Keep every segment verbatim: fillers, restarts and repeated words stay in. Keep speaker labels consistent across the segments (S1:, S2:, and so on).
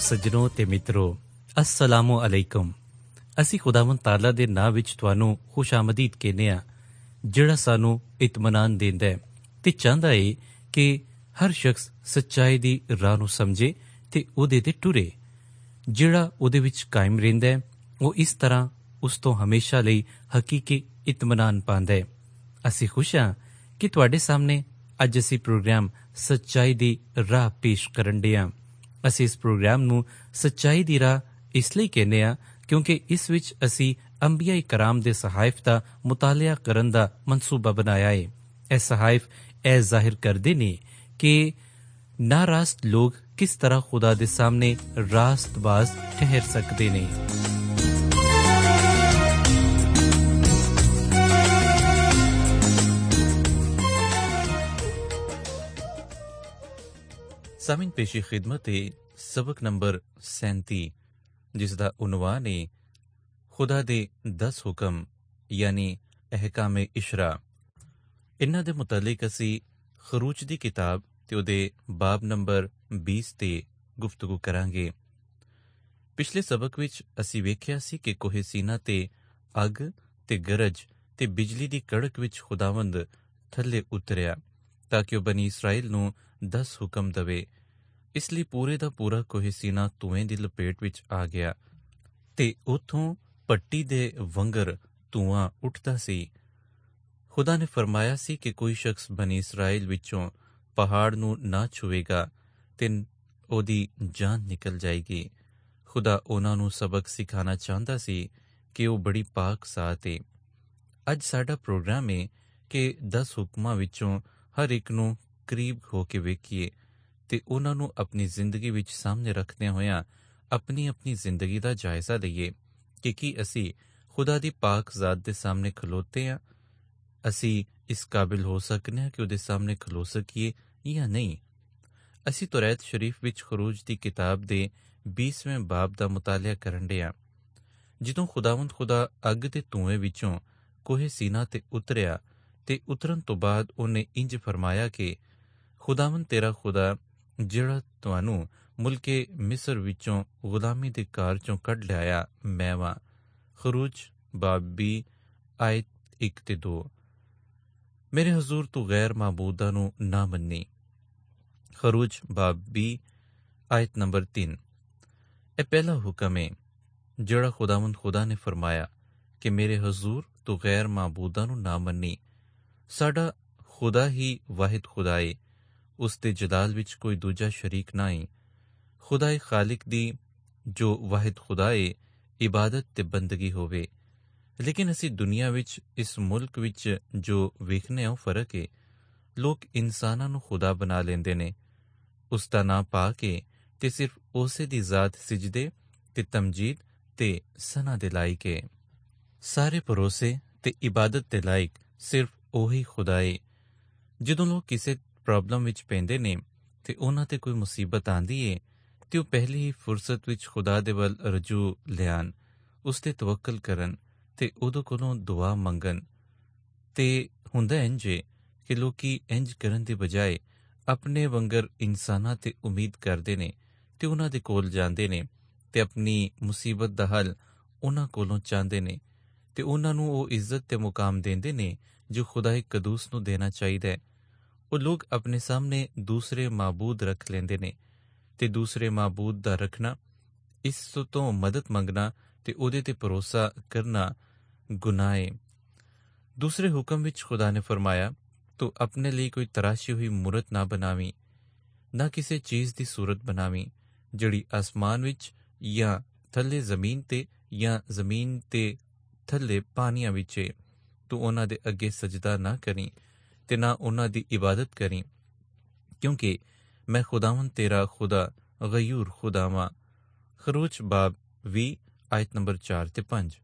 S1: ਸੱਜਣੋ ਤੇ ਮਿੱਤਰੋ, अस्सलामु अलैकुम। ਅਸੀਂ ਖੁਦਾਵੰਦ ਤਾਲਾ ਦੇ ਨਾਂ ਵਿੱਚ ਤੁਹਾਨੂੰ ਖੁਸ਼ ਆਮਦੀਦ ਕਹਿੰਦੇ ਹਾਂ, ਜਿਹੜਾ ਸਾਨੂੰ ਇਤਮਾਨਾਨ ਦਿੰਦਾ ਹੈ ਤੇ ਚਾਹੁੰਦਾ ਏ ਕਿ ਹਰ ਸ਼ਖਸ ਸੱਚਾਈ ਦੀ ਰਾਹ ਨੂੰ ਸਮਝੇ ਤੇ ਉਹਦੇ ਤੇ ਟੁਰੇ। ਜਿਹੜਾ ਉਹਦੇ ਵਿੱਚ ਕਾਇਮ ਰਹਿੰਦਾ ਹੈ, ਉਹ ਇਸ ਤਰ੍ਹਾਂ ਉਸ ਤੋਂ ਹਮੇਸ਼ਾ ਲਈ ਹਕੀਕੀ ਇਤਮਾਨਾਨ ਪਾਉਂਦਾ ਹੈ। ਅਸੀਂ ਖੁਸ਼ ਹਾਂ ਕਿ ਤੁਹਾਡੇ ਸਾਹਮਣੇ ਅੱਜ ਅਸੀਂ ਪ੍ਰੋਗਰਾਮ ਸੱਚਾਈ ਦੀ ਰਾਹ ਪੇਸ਼ ਕਰਨ ਡੇ ਹਾਂ। ਅਸੀਂ ਇਸ ਪ੍ਰੋਗਰਾਮ ਨੂੰ ਸੱਚਾਈ ਦੀ ਰਾਹ ਇਸ ਲਈ ਕਹਿੰਦੇ ਹਾਂ ਕਿਉਂਕਿ ਇਸ ਵਿੱਚ ਅਸੀਂ ਅੰਬੀਆ ਕਰਾਮ ਦੇ ਸਹਾਇਫ ਦਾ ਮੁਤਾਲਿਆ ਕਰਨ ਦਾ ਮਨਸੂਬਾ ਬਣਾਇਆ ਹੈ। ਇਹ ਸਹਾਇਫ ਇਹ ਜ਼ਾਹਿਰ ਕਰਦੇ ਨੇ ਕਿ ਨਾਰਾਸਤ ਲੋਕ ਕਿਸ ਤਰ੍ਹਾਂ ਖੁਦਾ ਦੇ ਸਾਹਮਣੇ ਰਾਸਤਬਾਜ਼ ਠਹਿਰ ਸਕਦੇ ਨੇ। ਸਾਮਿਨ ਪੇਸ਼ੀ ਖਿਦਮਤ ਹੈ ਸਬਕ ਨੰਬਰ ਸੈਂਤੀ, ਜਿਸ ਦਾ ਉਨਵਾਨ ਹੈ ਖੁਦਾ ਦੇ ਦਸ ਹੁਕਮ ਯਾਨੀ ਅਹਿਕਾਮ ਇਸ਼ਰਾ। ਇਹਨਾਂ ਦੇ ਮੁਤਲਕ ਅਸੀਂ ਖਰੂਜ ਦੀ ਕਿਤਾਬ ਤੇ ਉਹਦੇ ਬਾਬ ਨੰਬਰ ਵੀਹ ਤੇ ਗੁਫ਼ਤਗੂ ਕਰਾਂਗੇ। ਪਿਛਲੇ ਸਬਕ ਵਿੱਚ ਅਸੀਂ ਵੇਖਿਆ ਸੀ ਕਿ ਕੋਹੇ ਸੀਨਾ ਤੇ ਅੱਗ ਤੇ ਗਰਜ ਤੇ ਬਿਜਲੀ ਦੀ ਕੜਕ ਵਿੱਚ ਖੁਦਾਵੰਦ ਥੱਲੇ ਉਤਰਿਆ ਤਾਂ ਕਿ ਉਹ ਬਨੀ ਇਸਰਾਇਲ ਨੂੰ ਦਸ ਹੁਕਮ ਦਵੇ। ਇਸ ਲਈ ਪੂਰੇ ਦਾ ਪੂਰਾ ਕੋਹੇ ਸੀਨਾ ਧੂਏਂ ਦੀ ਲਪੇਟ ਵਿੱਚ ਆ ਗਿਆ ਤੇ ਉੱਥੋਂ ਭੱਟੀ ਦੇ ਵੰਗਰ ਧੂੰਆਂ ਉੱਠਦਾ ਸੀ। ਖੁਦਾ ਨੇ ਫਰਮਾਇਆ ਸੀ ਕਿ ਕੋਈ ਸ਼ਖਸ ਬਨੀ ਇਸਰਾਇਲ ਵਿੱਚੋਂ ਪਹਾੜ ਨੂੰ ਨਾ ਛੂਵੇਗਾ ਤੇ ਉਹਦੀ ਜਾਨ ਨਿਕਲ ਜਾਏਗੀ। ਖੁਦਾ ਉਹਨਾਂ ਨੂੰ ਸਬਕ ਸਿਖਾਉਣਾ ਚਾਹੁੰਦਾ ਸੀ ਕਿ ਉਹ ਬੜੀ ਪਾਕ ਜ਼ਾਤ ਏ। ਅੱਜ ਸਾਡਾ ਪ੍ਰੋਗਰਾਮ ਹੈ ਕਿ ਦਸ ਹੁਕਮਾਂ ਵਿੱਚੋਂ ਹਰ ਇੱਕ ਨੂੰ ਕਰੀਬ ਹੋ ਕੇ ਵੇਖੀਏ ਤੇ ਉਹਨਾਂ ਨੂੰ ਆਪਣੀ ਜ਼ਿੰਦਗੀ ਵਿੱਚ ਸਾਹਮਣੇ ਰੱਖਦਿਆਂ ਹੋਇਆਂ ਆਪਣੀ ਆਪਣੀ ਜ਼ਿੰਦਗੀ ਦਾ ਜਾਇਜ਼ਾ ਲਈਏ ਕਿ ਕੀ ਅਸੀਂ ਖੁਦਾ ਦੀ ਪਾਕ ਜ਼ਾਤ ਦੇ ਸਾਹਮਣੇ ਖਲੋਤੇ ਹਾਂ। ਅਸੀਂ ਇਸ ਕਾਬਿਲ ਹੋ ਸਕਨੇ ਹਾਂ ਕਿ ਉਹਦੇ ਸਾਹਮਣੇ ਖਲੋ ਸਕੀਏ ਜਾਂ ਨਹੀਂ। ਅਸੀਂ ਤੁਰੈਤ ਸ਼ਰੀਫ ਵਿੱਚ ਖਰੂਜ ਦੀ ਕਿਤਾਬ ਦੇ ਵੀਸਵੇਂ ਬਾਬ ਦਾ ਮੁਤਾਲਿਆ ਕਰਨ ਡੇ ਹਾਂ। ਜਦੋਂ ਖੁਦਾਵੰਦ ਖੁਦਾ ਅੱਗ ਦੇ ਧੂਏਂ ਵਿੱਚੋਂ ਕੋਹੇ ਸੀਨਾ ਤੇ ਉਤਰਿਆ ਤੇ ਉਤਰਨ ਤੋਂ ਬਾਅਦ ਉਹਨੇ ਇੰਜ ਫਰਮਾਇਆ ਕਿ ਖੁਦਾਵੰਦ ਤੇਰਾ ਖੁਦਾ ਜਿਹੜਾ ਤੁਹਾਨੂੰ ਮੁਲਕੇ ਮਿਸਰ ਵਿੱਚੋਂ ਗੁਲਾਮੀ ਦੇ ਘਰ ਚੋਂ ਕੱਢ ਲਿਆਇਆ ਮੈਂ ਵਾਂ। ਖਰੂਜ ਬਾਬ ਵੀਹ ਆਇਤ ਇੱਕ ਤੇ ਦੋ। ਮੇਰੇ ਹਜ਼ੂਰ ਤੂੰ ਗੈਰ ਮਾਬੂਦਾਂ ਨੂੰ ਨਾ ਮੰਨੀ। ਖਰੂਜ ਬਾਬ ਵੀਹ ਆਇਤ ਨੰਬਰ ਤਿੰਨ। ਇਹ ਪਹਿਲਾ ਹੁਕਮ ਹੈ ਜਿਹੜਾ ਖੁਦਾਵੰਦ ਖੁਦਾ ਨੇ ਫਰਮਾਇਆ ਕਿ ਮੇਰੇ ਹਜ਼ੂਰ ਤੂੰ ਗੈਰ ਮਾਬੂਦਾਂ ਨੂੰ ਨਾ ਮੰਨੀ। ਸਾਡਾ ਖੁਦਾ ਹੀ ਵਾਹਿਦ ਖੁਦਾ ਏ, ਉਸ ਦੇ ਜਲਾਲ ਵਿੱਚ ਕੋਈ ਦੂਜਾ ਸ਼ਰੀਕ ਨਾ ਏ। ਖੁਦਾ ਏ ਖਾਲਿਕ ਦੀ ਜੋ ਵਾਹਿਦ ਖੁਦਾ ਏ ਇਬਾਦਤ ਤੇ ਬੰਦਗੀ ਹੋਵੇ। ਲੇਕਿਨ ਅਸੀਂ ਦੁਨੀਆ ਵਿੱਚ ਇਸ ਮੁਲਕ ਵਿੱਚ ਜੋ ਵੇਖਨੇ ਹਾਂ ਉਹ ਫਰਕ ਏ। ਲੋਕ ਇਨਸਾਨਾਂ ਨੂੰ ਖੁਦਾ ਬਣਾ ਲੈਂਦੇ ਨੇ, ਉਸ ਦਾ ਨਾਂ ਪਾ ਕੇ ਤੇ ਸਿਰਫ ਉਸੇ ਦੀ ਜ਼ਾਤ ਸਿਜਦੇ ਤੇ ਤਮਜੀਦ ਤੇ ਸਨਾ ਦੇ ਲਾਇਕ ਏ। ਸਾਰੇ ਭਰੋਸੇ ਤੇ ਇਬਾਦਤ ਦੇ ਲਾਇਕ ਸਿਰਫ ਉਹੀ ਖੁਦਾ ਏ। ਜਦੋਂ ਲੋਕ ਕਿਸੇ ਪ੍ਰੋਬਲਮ ਵਿੱਚ ਪੈਂਦੇ ਨੇ ਤੇ ਉਹਨਾਂ ਤੇ ਕੋਈ ਮੁਸੀਬਤ ਆਂਦੀ ਏ ਤੇ ਉਹ ਪਹਿਲੀ ਹੀ ਫੁਰਸਤ ਵਿੱਚ ਖੁਦਾ ਦੇ ਵੱਲ ਰਜੂ ਲਿਆਣ, ਉਸ ਤੇ ਤਵੱਕਲ ਕਰਨ ਤੇ ਉਹਦੇ ਕੋਲੋਂ ਦੁਆ ਮੰਗਣ। ਤੇ ਹੁੰਦਾ ਇੰਜ ਏ ਕਿ ਲੋਕੀ ਇੰਜ ਕਰਨ ਦੀ ਬਜਾਏ ਆਪਣੇ ਵੰਗਰ ਇਨਸਾਨਾਂ ਤੇ ਉਮੀਦ ਕਰਦੇ ਨੇ ਤੇ ਉਹਨਾਂ ਦੇ ਕੋਲ ਜਾਂਦੇ ਨੇ ਤੇ ਆਪਣੀ ਮੁਸੀਬਤ ਦਾ ਹੱਲ ਉਹਨਾਂ ਕੋਲੋਂ ਚਾਹੁੰਦੇ ਨੇ ਤੇ ਉਹਨਾਂ ਨੂੰ ਉਹ ਇੱਜ਼ਤ ਤੇ ਮੁਕਾਮ ਦਿੰਦੇ ਨੇ ਜੋ ਖੁਦਾ ਕਦੂਸ ਨੂੰ ਦੇਣਾ ਚਾਹੀਦਾ ਹੈ। ਉਹ ਲੋਕ ਆਪਣੇ ਸਾਹਮਣੇ ਦੂਸਰੇ ਮਾਬੂਦ ਰੱਖ ਲੈਂਦੇ ਨੇ ਤੇ ਦੂਸਰੇ ਮਾਬੂਦ ਦਾ ਰੱਖਣਾ, ਇਸ ਤੋਂ ਮਦਦ ਮੰਗਣਾ ਤੇ ਉਹਦੇ ਤੇ ਭਰੋਸਾ ਕਰਨਾ ਗੁਨਾਹ ਏ। ਦੂਸਰੇ ਹੁਕਮ ਵਿੱਚ ਖੁਦਾ ਨੇ ਫਰਮਾਇਆ ਤੂੰ ਆਪਣੇ ਲਈ ਕੋਈ ਤਰਾਸ਼ੀ ਹੋਈ ਮੂਰਤ ਨਾ ਬਣਾਵੀਂ, ਨਾ ਕਿਸੇ ਚੀਜ਼ ਦੀ ਸੂਰਤ ਬਣਾਵੀਂ ਜਿਹੜੀ ਆਸਮਾਨ ਵਿੱਚ ਜਾਂ ਥੱਲੇ ਜ਼ਮੀਨ ਤੇ ਜਾਂ ਜ਼ਮੀਨ ਤੇ ਥੱਲੇ ਪਾਣੀਆਂ ਵਿੱਚ ਏ। ਤੂੰ ਉਹਨਾਂ ਦੇ ਅੱਗੇ ਸਜਦਾ ਨਾ ਕਰੀਂ ਤੇ ਨਾ ਉਹਨਾਂ ਦੀ ਇਬਾਦਤ ਕਰੀਂ, ਕਿਉਂਕਿ ਮੈਂ ਖੁਦਾਵੰਦ ਤੇਰਾ ਖੁਦਾ ਗਯੂਰ ਖੁਦਾ ਵਾਂ। ਖਰੂਜ ਬਾਬ ਵੀਹ ਆਇਤ ਨੰਬਰ ਚਾਰ ਤੇ ਪੰਜ।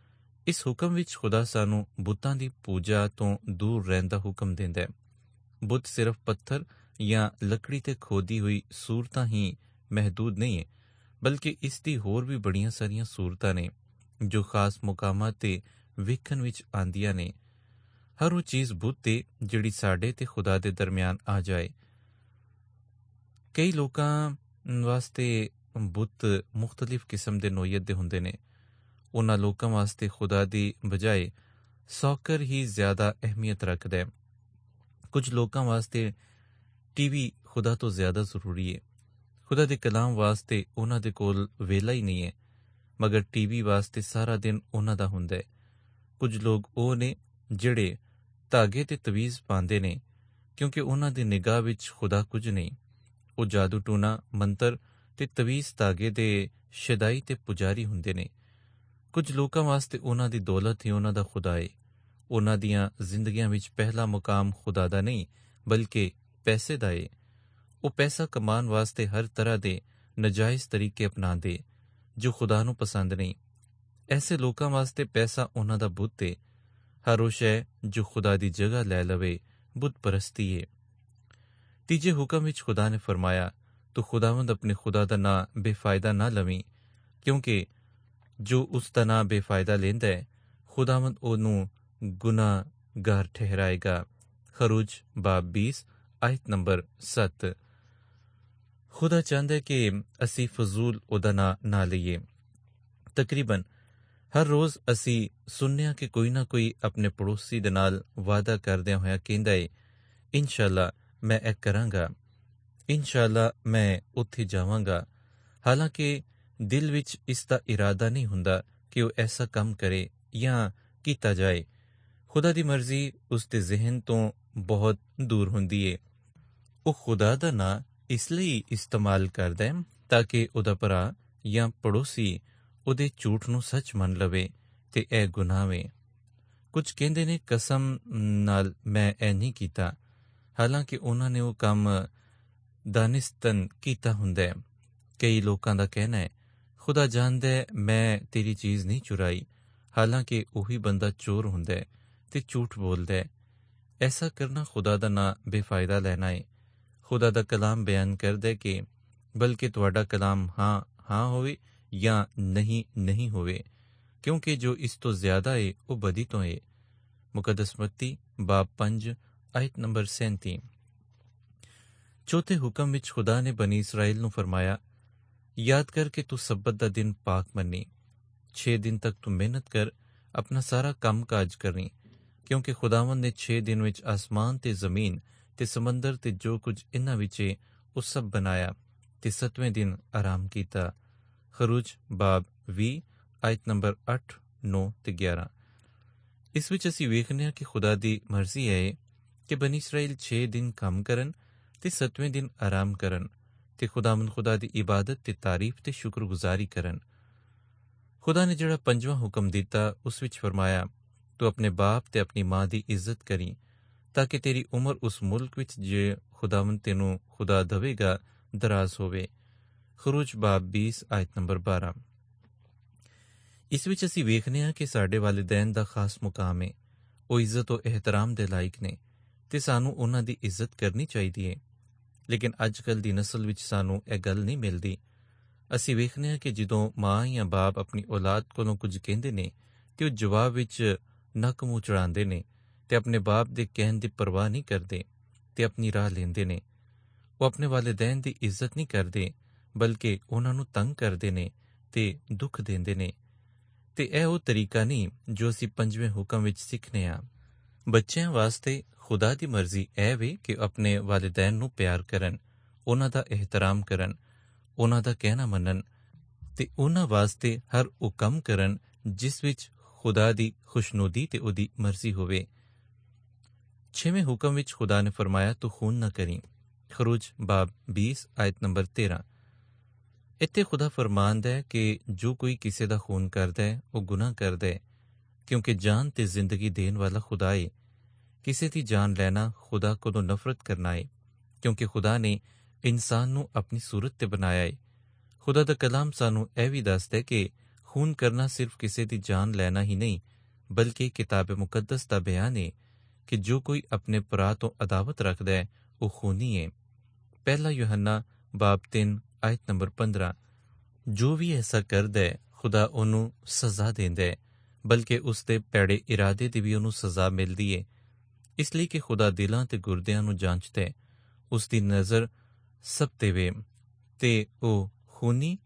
S1: ਇਸ ਹੁਕਮ ਵਿੱਚ ਖੁਦਾ ਸਾਨੂੰ ਬੁੱਤਾਂ ਦੀ ਪੂਜਾ ਤੋਂ ਦੂਰ ਰਹਿਣ ਦਾ ਹੁਕਮ ਦਿੰਦਾ ਹੈ। ਬੁੱਤ ਸਿਰਫ ਪੱਥਰ ਜਾਂ ਲੱਕੜੀ ਤੇ ਖੋਦੀ ਹੋਈ ਸੂਰਤਾਂ ਹੀ ਮਹਿਦੂਦ ਨਹੀਂ ਹੈ, ਬਲਕਿ ਇਸ ਦੀ ਹੋਰ ਵੀ ਬੜੀਆਂ ਸਾਰੀਆਂ ਸੂਰਤਾਂ ਨੇ ਜੋ ਖਾਸ ਮੁਕਾਮਾਂ ਤੇ ਵੇਖਣ ਵਿੱਚ ਆਉਂਦੀਆਂ ਨੇ। ਹਰ ਉਹ ਚੀਜ਼ ਬੁੱਤ ਏ ਜਿਹੜੀ ਸਾਡੇ ਤੇ ਖੁਦਾ ਦੇ ਦਰਮਿਆਨ ਆ ਜਾਏ। ਕਈ ਲੋਕਾਂ ਵਾਸਤੇ ਬੁੱਤ ਮੁxtਲਿਫ ਕਿਸਮ ਦੇ ਨੋਈਅਤ ਦੇ ਹੁੰਦੇ ਨੇ। ਉਹਨਾਂ ਲੋਕਾਂ ਵਾਸਤੇ ਖੁਦਾ ਦੀ ਬਜਾਏ ਸੌਕਰ ਹੀ ਜ਼ਿਆਦਾ ਅਹਿਮੀਅਤ ਰੱਖਦਾ ਹੈ। ਕੁਝ ਲੋਕਾਂ ਵਾਸਤੇ ਟੀ ਵੀ ਖੁਦਾ ਤੋਂ ਜ਼ਿਆਦਾ ਜ਼ਰੂਰੀ ਹੈ। ਖੁਦਾ ਦੇ ਕਲਾਮ ਵਾਸਤੇ ਉਹਨਾਂ ਦੇ ਕੋਲ ਵੇਲਾ ਹੀ ਨਹੀਂ ਹੈ, ਮਗਰ ਟੀ ਵੀ ਵਾਸਤੇ ਸਾਰਾ ਦਿਨ ਉਹਨਾਂ ਦਾ ਹੁੰਦਾ ਹੈ। ਕੁਝ ਲੋਕ ਉਹ ਨੇ ਜਿਹੜੇ ਧਾਗੇ ਤੇ ਤਵੀਜ਼ ਪਾਉਂਦੇ ਨੇ, ਕਿਉਂਕਿ ਉਹਨਾਂ ਦੀ ਨਿਗਾਹ ਵਿੱਚ ਖੁਦਾ ਕੁਝ ਨਹੀਂ। ਉਹ ਜਾਦੂ ਟੂਣਾ, ਮੰਤਰ ਤੇ ਤਵੀਜ਼ ਧਾਗੇ ਦੇ ਸ਼ਦਾਈ ਤੇ ਪੁਜਾਰੀ ਹੁੰਦੇ ਨੇ। ਕੁਝ ਲੋਕਾਂ ਵਾਸਤੇ ਉਹਨਾਂ ਦੀ ਦੌਲਤ ਹੀ ਉਹਨਾਂ ਦਾ ਖੁਦਾ ਹੈ। ਉਹਨਾਂ ਦੀਆਂ ਜ਼ਿੰਦਗੀਆਂ ਵਿੱਚ ਪਹਿਲਾ ਮੁਕਾਮ ਖੁਦਾ ਦਾ ਨਹੀਂ, ਬਲਕਿ ਪੈਸੇ ਦਾ ਹੈ। ਉਹ ਪੈਸਾ ਕਮਾਉਣ ਵਾਸਤੇ ਹਰ ਤਰ੍ਹਾਂ ਦੇ ਨਜਾਇਜ਼ ਤਰੀਕੇ ਅਪਣਾਉਂਦੇ ਜੋ ਖੁਦਾ ਨੂੰ ਪਸੰਦ ਨਹੀਂ। ਐਸੇ ਲੋਕਾਂ ਵਾਸਤੇ ਪੈਸਾ ਉਹਨਾਂ ਦਾ ਬੁੱਤ ਹੈ। ਹਰ ਉਹ ਸ਼ੈ ਜੋ ਖੁਦਾ ਦੀ ਜਗ੍ਹਾ ਲੈ ਲਵੇ ਬੁੱਤ ਪਰਸਤੀ ਹੈ। ਤੀਜੇ ਹੁਕਮ ਵਿੱਚ ਖੁਦਾ ਨੇ ਫਰਮਾਇਆ, ਤੂੰ ਖੁਦਾਵੰਦ ਆਪਣੇ ਖੁਦਾ ਦਾ ਨਾਂ ਬੇਫਾਇਦਾ ਨਾ ਲਵੀਂ, ਕਿਉਂਕਿ ਜੋ ਉਸ ਦਾ ਨਾਂ ਬੇਫਾਇਦਾ ਲੈਂਦਾ ਹੈ ਖੁਦਾਵੰਦ ਉਹਨੂੰ ਗੁਨਾਹਗਾਰ ਠਹਿਰਾਏਗਾ। ਖਰੂਜ ਬਾਬ बीस ਆਇਤ ਨੰਬਰ ਸੱਤ। ਖੁਦਾ ਚਾਹੁੰਦਾ ਹੈ ਕਿ ਅਸੀਂ ਫਜ਼ੂਲ ਉਹਦਾ ਨਾਂ ਨਾ ਲਈਏ। ਤਕਰੀਬਨ ਹਰ ਰੋਜ਼ ਅਸੀਂ ਸੁਣਿਆ ਕਿ ਕੋਈ ਨਾ ਕੋਈ ਆਪਣੇ ਪੜੋਸੀ ਦੇ ਨਾਲ ਵਾਅਦਾ ਕਰਦਿਆਂ ਹੋਇਆ ਕਹਿੰਦਾ ਏ, ਇਨਸ਼ਾਅੱਲਾ ਮੈਂ ਇਹ ਕਰਾਂਗਾ, ਇਨਸ਼ਾਅੱਲਾ ਮੈਂ ਉੱਥੇ ਜਾਵਾਂਗਾ। ਹਾਲਾਂਕਿ ਦਿਲ ਵਿੱਚ ਇਸ ਦਾ ਇਰਾਦਾ ਨਹੀਂ ਹੁੰਦਾ ਕਿ ਉਹ ਐਸਾ ਕੰਮ ਕਰੇ ਜਾਂ ਕੀਤਾ ਜਾਏ। ਖੁਦਾ ਦੀ ਮਰਜ਼ੀ ਉਸ ਦੇ ਜ਼ਿਹਨ ਤੋਂ ਬਹੁਤ ਦੂਰ ਹੁੰਦੀ ਏ। ਉਹ ਖੁਦਾ ਦਾ ਨਾਂ ਇਸ ਲਈ ਇਸਤੇਮਾਲ ਕਰਦਾ ਹੈ ਤਾਂ ਕਿ ਉਹਦਾ ਭਰਾ ਜਾਂ ਪੜੋਸੀ ਉਹਦੇ ਝੂਠ ਨੂੰ ਸੱਚ ਮੰਨ ਲਵੇ ਤੇ ਇਹ ਗੁਨਾਹ ਵੇ। ਕੁਝ ਕਹਿੰਦੇ ਨੇ ਕਸਮ ਨਾਲ ਮੈਂ ਇਹ ਨਹੀਂ ਕੀਤਾ, ਹਾਲਾਂਕਿ ਉਹਨਾਂ ਨੇ ਉਹ ਕੰਮ ਦਾਨਿਸਤਨ ਕੀਤਾ ਹੁੰਦਾ ਹੈ। ਕਈ ਲੋਕਾਂ ਦਾ ਕਹਿਣਾ ਹੈ ਖੁਦਾ ਜਾਣਦਾ ਹੈ ਮੈਂ ਤੇਰੀ ਚੀਜ਼ ਨਹੀਂ ਚੁਰਾਈ, ਹਾਲਾਂਕਿ ਉਹੀ ਬੰਦਾ ਚੋਰ ਹੁੰਦਾ ਹੈ ਤੇ ਝੂਠ ਬੋਲਦਾ ਹੈ। ਐਸਾ ਕਰਨਾ ਖੁਦਾ ਦਾ ਨਾਂ ਬੇਫਾਇਦਾ ਲੈਣਾ ਹੈ। ਖੁਦਾ ਦਾ ਕਲਾਮ ਬਿਆਨ ਕਰਦਾ ਕਿ ਬਲਕਿ ਤੁਹਾਡਾ ਕਲਾਮ ਹਾਂ ਹਾਂ ਹੋਵੇ ਜਾਂ ਨਹੀਂ ਨਹੀਂ ਹੋਵੇ, ਕਿਉਂਕਿ ਜੋ ਇਸ ਤੋਂ ਜ਼ਿਆਦਾ ਹੈ ਉਹ ਬਦੀ ਤੋਂ ਹੈ। ਮੁਕੱਦਸ ਮੱਤੀ ਬਾਬ ਪੰਜ ਆਇਤ ਨੰਬਰ ਸੈਂਤੀ। ਚੌਥੇ ਹੁਕਮ ਵਿੱਚ ਖੁਦਾ ਨੇ ਬਨੀ ਇਸਰਾਈਲ ਨੂੰ ਫਰਮਾਇਆ, ਯਾਦ ਕਰ ਕਿ ਤੂੰ ਸਬਤ ਦਾ ਦਿਨ ਪਾਕ ਮੰਨੀ। ਛੇ ਦਿਨ ਤੱਕ ਤੂੰ ਮਿਹਨਤ ਕਰ, ਆਪਣਾ ਸਾਰਾ ਕੰਮ ਕਾਜ ਕਰੀ, ਕਿਉਂਕਿ ਖੁਦਾਵੰਦ ਨੇ ਛੇ ਦਿਨ ਵਿੱਚ ਆਸਮਾਨ ਤੇ ਜ਼ਮੀਨ ਤੇ ਸਮੁੰਦਰ ਤੇ ਜੋ ਕੁਝ ਇਨ੍ਹਾਂ ਵਿੱਚ ਹੈ ਉਹ ਸਭ ਬਣਾਇਆ ਤੇ ਸੱਤਵੇਂ ਦਿਨ ਆਰਾਮ ਕੀਤਾ। ਖਰੂਜ ਬਾਬ ਵੀਹ ਆਇਤ ਨੰਬਰ ਅੱਠ, ਨੌ ਤੇ ਗਿਆਰਾਂ। ਇਸ ਵਿੱਚ ਅਸੀਂ ਵੇਖਦੇ ਹਾਂ ਕਿ ਖੁਦਾ ਦੀ ਮਰਜ਼ੀ ਹੈ ਕਿ ਬਨੀ ਇਸਰਾਈਲ ਛੇ ਦਿਨ ਕੰਮ ਕਰਨ ਤੇ ਸੱਤਵੇਂ ਦਿਨ ਆਰਾਮ ਕਰਨ ਤੇ ਖੁਦਾਵੰਦ ਖੁਦਾ ਦੀ ਇਬਾਦਤ ਤੇ ਤਾਰੀਫ ਤੇ ਸ਼ੁਕਰਗੁਜ਼ਾਰੀ ਕਰਨ। ਖੁਦਾ ਨੇ ਜਿਹੜਾ ਪੰਜਵਾਂ ਹੁਕਮ ਦਿੱਤਾ ਉਸ ਵਿੱਚ ਫਰਮਾਇਆ, ਤੂੰ ਆਪਣੇ ਬਾਪ ਤੇ ਆਪਣੀ ਮਾਂ ਦੀ ਇੱਜ਼ਤ ਕਰੀ ਤਾਂ ਕਿ ਤੇਰੀ ਉਮਰ ਉਸ ਮੁਲਕ ਵਿੱਚ ਜੇ ਖੁਦਾਵੰਦ ਤੈਨੂੰ ਖੁਦਾ ਦੇਵੇਗਾ ਦਰਾਜ਼ ਹੋਵੇ। ਖਰੂਜ ਬਾਬ बीस ਆਇਤ ਨੰਬਰ ਬਾਰਾਂ। ਇਸ ਵਿੱਚ ਅਸੀਂ ਵੇਖਦੇ ਹਾਂ ਕਿ ਸਾਡੇ ਵਾਲਿਦੈਨ ਦਾ ਖਾਸ ਮੁਕਾਮ ਹੈ। ਉਹ ਇੱਜ਼ਤ ਤੇ ਇਹਤਰਾਮ ਦੇ ਲਾਇਕ ਨੇ ਤੇ ਸਾਨੂੰ ਉਹਨਾਂ ਦੀ ਇੱਜ਼ਤ ਕਰਨੀ ਚਾਹੀਦੀ ਹੈ। ਲੇਕਿਨ ਅੱਜ ਕੱਲ੍ਹ ਦੀ ਨਸਲ ਵਿੱਚ ਸਾਨੂੰ ਇਹ ਗੱਲ ਨਹੀਂ ਮਿਲਦੀ। ਅਸੀਂ ਵੇਖਦੇ ਹਾਂ ਕਿ ਜਦੋਂ ਮਾਂ ਜਾਂ ਬਾਪ ਆਪਣੀ ਔਲਾਦ ਕੋਲੋਂ ਕੁਝ ਕਹਿੰਦੇ ਨੇ ਤੇ ਉਹ ਜਵਾਬ ਵਿੱਚ ਨੱਕ ਮੂੰਹ ਚੜਾਉਂਦੇ ਨੇ ਤੇ ਆਪਣੇ ਬਾਪ ਦੇ ਕਹਿਣ ਦੀ ਪਰਵਾਹ ਨਹੀਂ ਕਰਦੇ ਤੇ ਆਪਣੀ ਰਾਹ ਲੈਂਦੇ ਨੇ। ਉਹ ਆਪਣੇ ਵਾਲਿਦੈਨ ਦੀ ਇੱਜ਼ਤ ਨਹੀਂ ਕਰਦੇ, ਬਲਕਿ ਉਹਨਾਂ ਨੂੰ ਤੰਗ ਕਰਦੇ ਨੇ ਤੇ ਦੁੱਖ ਦਿੰਦੇ ਨੇ। ਤੇ ਇਹ ਉਹ ਤਰੀਕਾ ਨਹੀਂ ਜੋ ਅਸੀਂ ਪੰਜਵੇਂ ਹੁਕਮ ਵਿੱਚ ਸਿੱਖਨੇ ਹਾਂ। ਬੱਚਿਆਂ ਵਾਸਤੇ ਖੁਦਾ ਦੀ ਮਰਜ਼ੀ ਇਹ ਵੇ ਕਿ ਆਪਣੇ ਵਾਲਿਦੈਨ ਨੂੰ ਪਿਆਰ ਕਰਨ, ਉਹਨਾਂ ਦਾ ਇਹਤਰਾਮ ਕਰਨ, ਉਹਨਾਂ ਦਾ ਕਹਿਣਾ ਮੰਨਣ ਤੇ ਉਹਨਾਂ ਵਾਸਤੇ ਹਰ ਉਹ ਕੰਮ ਕਰਨ ਜਿਸ ਵਿੱਚ ਖੁਦਾ ਦੀ ਖੁਸ਼ਨੂਦੀ ਤੇ ਉਹਦੀ ਮਰਜ਼ੀ ਹੋਵੇ। ਛੇਵੇਂ ਹੁਕਮ ਵਿੱਚ ਖੁਦਾ ਨੇ ਫਰਮਾਇਆ, ਤੂੰ ਖੂਨ ਨਾ ਕਰੀ। ਖਰੂਜ ਬਾਬ बीस ਆਇਤ ਨੰਬਰ ਤੇਰਾਂ। ਇੱਥੇ ਖੁਦਾ ਫਰਮਾਨਦਾ ਹੈ ਕਿ ਜੋ ਕੋਈ ਕਿਸੇ ਦਾ ਖੂਨ ਕਰਦਾ ਹੈ ਉਹ ਗੁਨਾਹ ਕਰਦਾ ਹੈ, ਕਿਉਂਕਿ ਜਾਨ ਤੇ ਜ਼ਿੰਦਗੀ ਦੇਣ ਵਾਲਾ ਖੁਦਾ ਹੈ। ਕਿਸੇ ਦੀ ਜਾਨ ਲੈਣਾ ਖੁਦਾ ਕੋਲੋਂ ਨਫ਼ਰਤ ਕਰਨਾ ਹੈ, ਕਿਉਂਕਿ ਖੁਦਾ ਨੇ ਇਨਸਾਨ ਨੂੰ ਆਪਣੀ ਸੂਰਤ ਤੇ ਬਣਾਇਆ ਹੈ। ਖੁਦਾ ਦਾ ਕਲਾਮ ਸਾਨੂੰ ਇਹ ਵੀ ਦੱਸਦਾ ਹੈ ਕਿ ਖੂਨ ਕਰਨਾ ਸਿਰਫ ਕਿਸੇ ਦੀ ਜਾਨ ਲੈਣਾ ਹੀ ਨਹੀਂ, ਬਲਕਿ ਕਿਤਾਬ ਮੁਕੱਦਸ ਦਾ ਬਿਆਨ ਹੈ ਕਿ ਜੋ ਕੋਈ ਆਪਣੇ ਭਰਾ ਤੋਂ ਅਦਾਵਤ ਰੱਖਦਾ ਹੈ ਉਹ ਖੂਨੀ ਹੈ। ਪਹਿਲਾ ਯੂਹੰਨਾ ਬਾਬ ਤਿੰਨ ਆਇਤ ਨੰਬਰ ਪੰਦਰਾਂ। ਜੋ ਵੀ ਐਸਾ ਕਰਦਾ ਹੈ ਖੁਦਾ ਉਹਨੂੰ ਸਜ਼ਾ ਦਿੰਦਾ ਹੈ, ਬਲਕਿ ਉਸ ਦੇ ਭੈੜੇ ਇਰਾਦੇ ਦੀ ਵੀ ਉਹਨੂੰ ਸਜ਼ਾ ਮਿਲਦੀ ਹੈ, ਇਸ ਲਈ ਕਿ ਖੁਦਾ ਦਿਲਾਂ ਤੇ ਗੁਰਦਿਆਂ ਨੂੰ ਜਾਂਚਦਾ ਹੈ। ਉਸ ਦੀ ਨਜ਼ਰ ਸਭ ਤੇ ਵੇ ਤੇ ਉਹ ਖੂਨੀ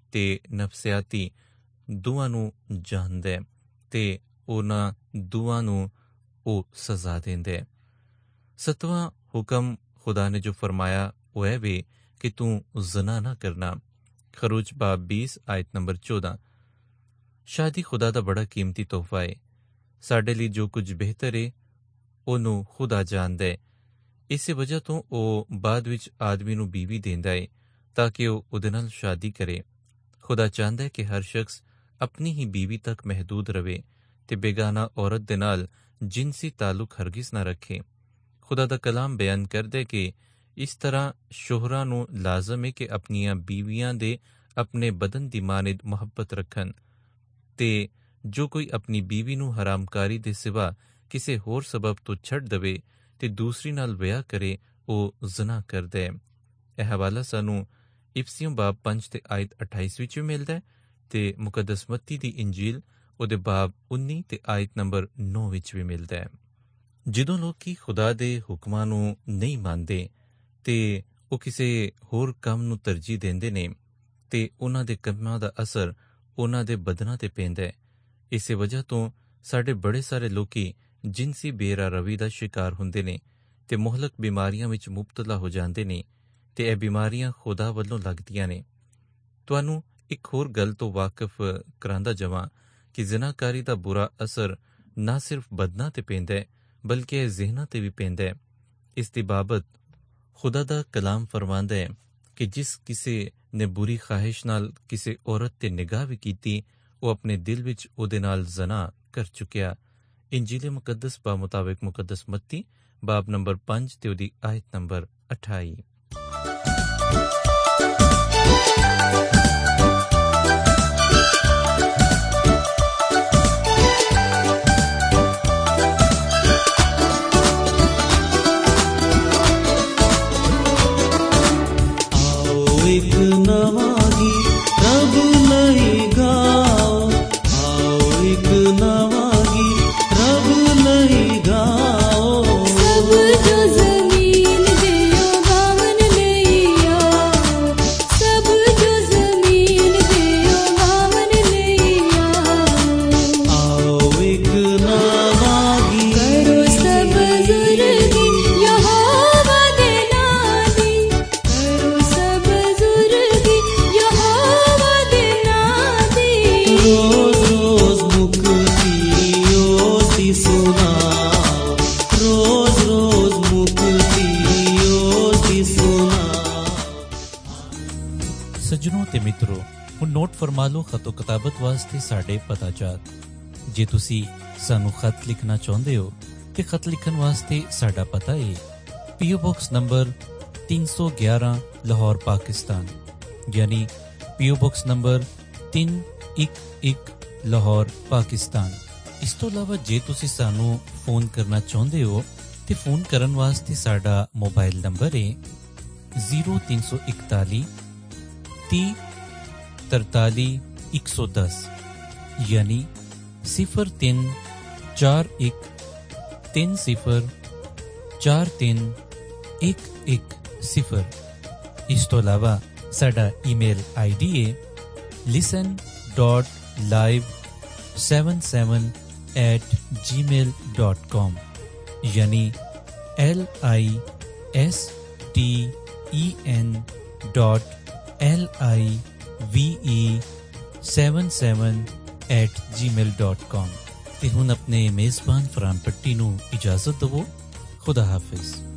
S1: ਤੇ ਨਫਸਿਆਤੀ ਦੋਵਾਂ ਨੂੰ ਜਾਣਦਾ ਹੈ ਤੇ ਉਹਨਾਂ ਦੋਵਾਂ ਨੂੰ ਉਹ ਸਜ਼ਾ ਦਿੰਦਾ ਹੈ। ਸੱਤਵਾਂ ਹੁਕਮ खुदा ने जो फरमाया वो है वे कि तू जना ना करना। खरूज बाब बीस आयत नंबर चौदह। शादी खुदा दा बड़ा कीमती तोहफा है। साडे ਲਈ जो कुछ बेहतर है ਉਹਨੂੰ खुदा ਜਾਣਦਾ ਹੈ। ਇਸੇ ਵਜ੍ਹਾ ਤੋਂ ਉਹ ਬਾਅਦ ਵਿੱਚ ਆਦਮੀ ਨੂੰ ਬੀਵੀ ਦਿੰਦਾ ਹੈ ਤਾਂ ਕਿ ਉਹ ਉਹਦੇ ਨਾਲ ਸ਼ਾਦੀ ਕਰੇ। खुदा ਚਾਹੁੰਦਾ ਹੈ ਕਿ ਹਰ ਸ਼ਖਸ ਆਪਣੀ ਹੀ ਬੀਵੀ ਤੱਕ ਮਹਿਦੂਦ ਰਵੇ ਤੇ ਬੇਗਾਨਾ ਔਰਤ ਦੇ ਨਾਲ ਜਿਨਸੀ ਤਾਲੁਕ ਹਰਗਿਜ਼ ਨਾ ਰੱਖੇ। खुदा दा कलाम बयान करदे कि इस तरह शोहरां नूं लाजम है कि अपनियां बीवियां दे अपने बदन दी मानद मुहब्बत रखन ते जो कोई अपनी बीवी नूं हरामकारी दे सिवा किसी होर सबब तो छड़ दवे ते दूसरी नाल विआह करे वो ज़ना करदा है। यह हवाला सानू इफसियों बाब पंज ते आयत अठाईस विच मिलदा है ते मुकद्दस मत्ती दी इंजील ਉਹਦੇ ਬਾਬ ਉੱਨੀ ਤੇ ਆਇਤ ਨੰਬਰ नौ ਵਿੱਚ ਵੀ ਮਿਲਦਾ ਹੈ। ਜਦੋਂ ਲੋਕੀ ਖੁਦਾ ਦੇ ਹੁਕਮਾਂ ਨੂੰ ਨਹੀਂ ਮੰਨਦੇ ਤੇ ਉਹ ਕਿਸੇ ਹੋਰ ਕੰਮ ਨੂੰ ਤਰਜੀਹ ਦਿੰਦੇ ਨੇ ਤੇ ਉਹਨਾਂ ਦੇ ਕੰਮਾਂ ਦਾ ਅਸਰ ਉਹਨਾਂ ਦੇ ਬਦਨਾਂ ਤੇ ਪੈਂਦਾ ਹੈ। ਇਸੇ ਵਜ੍ਹਾ ਤੋਂ ਸਾਡੇ ਬੜੇ ਸਾਰੇ ਲੋਕੀ ਜਿਨਸੀ ਬੇਰਾਰਵੀ ਦਾ ਸ਼ਿਕਾਰ ਹੁੰਦੇ ਨੇ ਤੇ ਮੁਹਲਕ ਬਿਮਾਰੀਆਂ ਵਿੱਚ ਮੁਬਤਲਾ ਹੋ ਜਾਂਦੇ ਨੇ ਤੇ ਇਹ ਬਿਮਾਰੀਆਂ ਖੁਦਾ ਵੱਲੋਂ ਲੱਗਦੀਆਂ ਨੇ। ਤੁਹਾਨੂੰ ਇੱਕ ਹੋਰ ਗੱਲ ਤੋਂ ਵਾਕਿਫ ਕਰਾਂਦਾ ਜਾਵਾਂ ਕਿ ਜ਼ਿਨਾਕਾਰੀ ਦਾ ਬੁਰਾ ਅਸਰ ਨਾ ਸਿਰਫ ਬਦਨਾਂ ਤੇ ਪੈਂਦਾ ਹੈ ਬਲਕਿ ਇਹ ਜ਼ਿਹਨਾਂ ਤੇ ਵੀ ਪੈਂਦਾ ਹੈ। ਇਸ ਦੀ ਬਾਬਤ ਖੁਦਾ ਦਾ ਕਲਾਮ ਫਰਮਾਂਦਾ ਹੈ ਕਿ ਜਿਸ ਕਿਸੇ ਨੇ ਬੁਰੀ ਖਾਹਿਸ਼ ਨਾਲ ਕਿਸੇ ਔਰਤ ਤੇ ਨਿਗਾਹ ਵੀ ਕੀਤੀ ਉਹ ਆਪਣੇ ਦਿਲ ਵਿੱਚ ਉਹਦੇ ਨਾਲ ਜ਼ਨਾ ਕਰ ਚੁੱਕਿਆ। ਇੰਜੀਲ ਮੁਕੱਦਸ ਬਾ ਮੁਤਾਬਿਕ ਮੁਕੱਦਸ ਮੱਤੀ ਬਾਬ ਨੰਬਰ ਪੰਜ ਤੇ ਉਹਦੀ ਆਇਤ ਨੰਬਰ ਅਠਾਈ।
S2: एक नवा गीत रब लई गाओ, आओ एक नवा गीत रब लई गाओ।
S3: सब जो ज़मीन दियो गावन लई आओ, सब जो ज़मीन दियो गावन लई आओ।
S2: आओ एक नवा गीत
S3: करो सब बुजुर्गी यहोवा दे नादी, करो सब बुजुर्गी यहोवा दे नादी।
S2: रोज रोज मुक्ति ओसी सुनाओ, रोज रोज मुक्ति ओसी सुनाओ।
S4: ਸੱਜਣੋ ਤੇ ਮਿੱਤਰੋ, ਹੁਣ ਨੋਟ ਫਰਮਾ ਲਓ ਖਤੋ ਕਿਤਾਬਤ ਵਾਸਤੇ ਸਾਡੇ ਪਤਾ ਚਾਤ। ਜੇ ਤੁਸੀਂ ਸਾਨੂੰ ਖਤ ਲਿਖਣਾ ਚਾਹੁੰਦੇ ਹੋ ਤੇ ਖਤ ਲਿਖਣ ਵਾਸਤੇ ਸਾਡਾ ਪਤਾ ਹੈ ਪੀਓ ਬਾਕਸ ਨੰਬਰ ਤਿੰਨ ਸੌ ਗਿਆਰਾਂ ਲਾਹੌਰ ਪਾਕਿਸਤਾਨ, ਯਾਨੀ ਪੀਓ ਬਾਕਸ ਨੰਬਰ ਤਿੰਨ ਇੱਕ ਇੱਕ ਲਾਹੌਰ ਪਾਕਿਸਤਾਨ। ਇਸ ਤੋਂ ਇਲਾਵਾ ਜੇ ਤੁਸੀਂ ਸਾਨੂੰ ਫੋਨ ਕਰਨਾ ਚਾਹੁੰਦੇ ਹੋ ਤੇ ਫੋਨ ਕਰਨ ਵਾਸਤੇ ਸਾਡਾ ਮੋਬਾਈਲ ਨੰਬਰ ਹੈ ਜ਼ੀਰੋ ਤਿੰਨ ਸੌ ਇਕਤਾਲੀ ਤੀਹ ਤਰਤਾਲੀ ਇੱਕ ਸੌ ਦਸ, ਯਾਨੀ ਸਿਫਰ ਤਿੰਨ ਚਾਰ ਇੱਕ ਤਿੰਨ ਸਿਫਰ ਚਾਰ ਤਿੰਨ ਇੱਕ ਇੱਕ ਸਿਫਰ। ਇਸ ਤੋਂ ਇਲਾਵਾ ਸਾਡਾ ਈਮੇਲ ਆਈ ਡੀ ਹੈ listen dot live seven seven at Gmail dot com, ਯਾਨੀ L I S T E N dot L I V E seven seven at Gmail dot ਕਾਮ। ਤੇ ਹੁਣ ਆਪਣੇ ਮੇਜ਼ਬਾਨ ਫਰਹਾਨ ਪੱਟੀ ਨੂੰ ਇਜਾਜ਼ਤ ਦੇਵੋ। ਖੁਦਾ ਹਾਫਿਜ਼।